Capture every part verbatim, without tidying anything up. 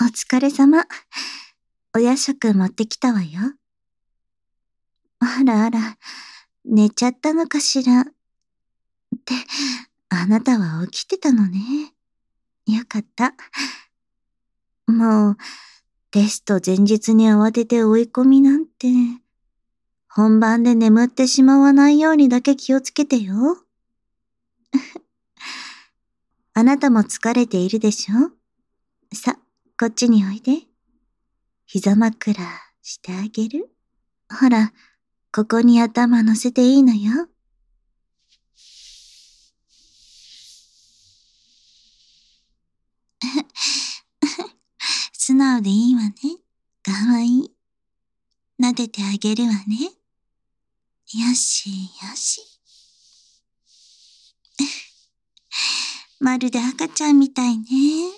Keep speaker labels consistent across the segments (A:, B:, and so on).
A: 疲れ様。お夜食持ってきたわよ。あらあら、寝ちゃったのかしら。って、あなたは起きてたのね。よかった。もう、テスト前日に慌てて追い込みなんて、本番で眠ってしまわないようにだけ気をつけてよ。あなたも疲れているでしょ？さ、こっちにおいで。膝枕してあげる？ほら、ここに頭乗せていいのよ。素直でいいわね。かわいい。撫でてあげるわね。よしよし。まるで赤ちゃんみたいね。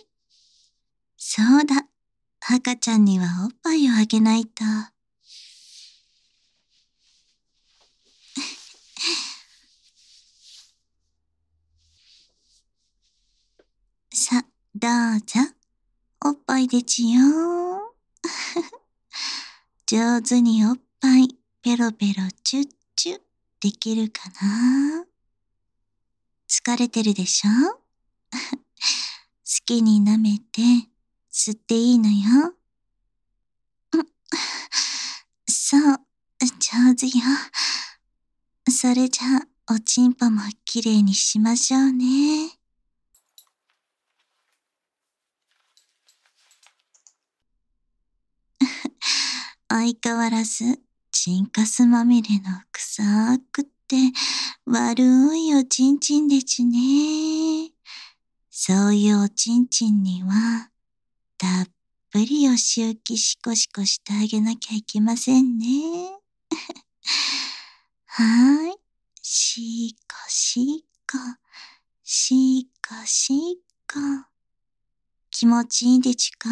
A: そうだ。赤ちゃんにはおっぱいをあげないと。さ、どうぞ。おっぱいでちよ。上手におっぱいペロペロチュッチュできるかな？疲れてるでしょ？好きに舐めて吸っていいのよ。そう、上手よ。それじゃあ、おちんぽもきれいにしましょうね。相変わらず、チンカスまみれの臭くって悪いおちんちんでちゅね。そういうおちんちんには、たっぷりお仕置きシコシコしてあげなきゃいけませんね。はーい。しこしこ、しこしこ。気持ちいいでちゅか？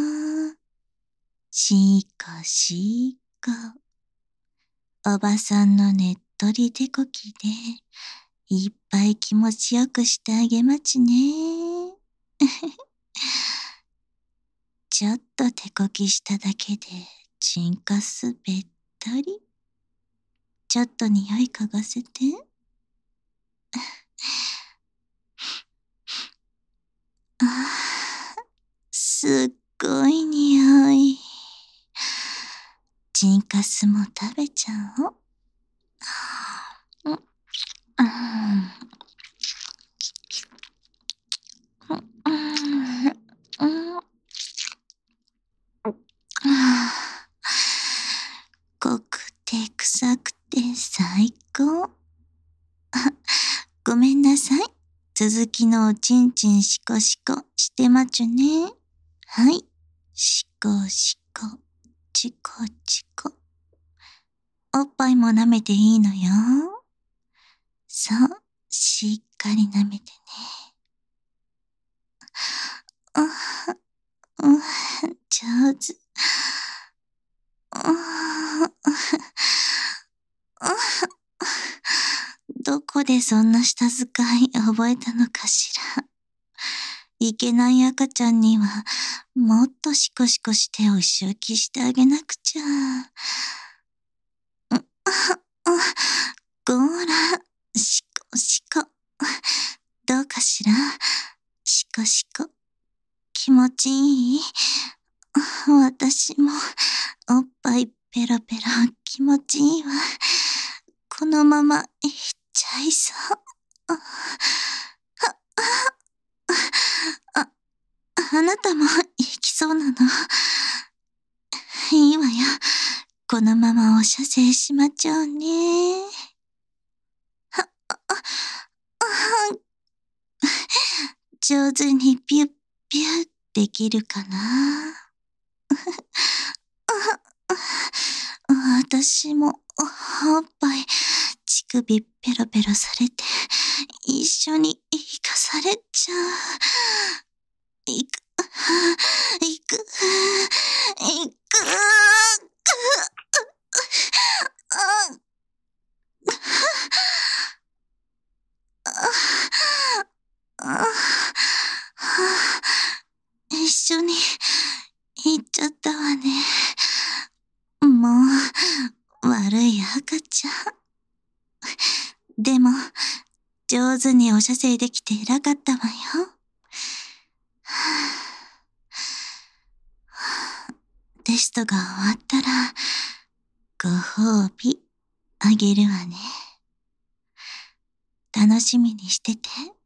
A: しこしこ。おばさんのねっとり手こきで、いっぱい気持ちよくしてあげまちね。ちょっと手こきしただけで、チンカスべったり。ちょっと匂い嗅がせて。ああ、すっごい匂い。チンカスも食べちゃおう。うん、うん、濃くて臭くて最高。ごめんなさい。続きのおちんちんしこしこしてまちゅね。はい。しこしこ、ちこちこ。おっぱいも舐めていいのよ。そう、しっかり舐めてね。あ、うん、上手。どこでそんな舌遣い覚えたのかしら。いけない赤ちゃんには、もっとシコシコしてお仕置きしてあげなくちゃ。ごーら、シコシコ。どうかしら？シコシコ。気持ちいい？私も、おっぱいペロペロ気持ちいいわ。このままいっちゃいそう。あ、あ、あなたも行きそうなの？いいわよ。このままお射精しまちゃうね。は、あ、あ、上手にピュッピュッできるかな？私もおっぱい乳首ペロペロされて一緒に生かされちゃう。いく、いく、いく。一緒に悪い赤ちゃん。でも、上手にお射精できて偉かったわよ。テストが終わったら、ご褒美あげるわね。楽しみにしてて。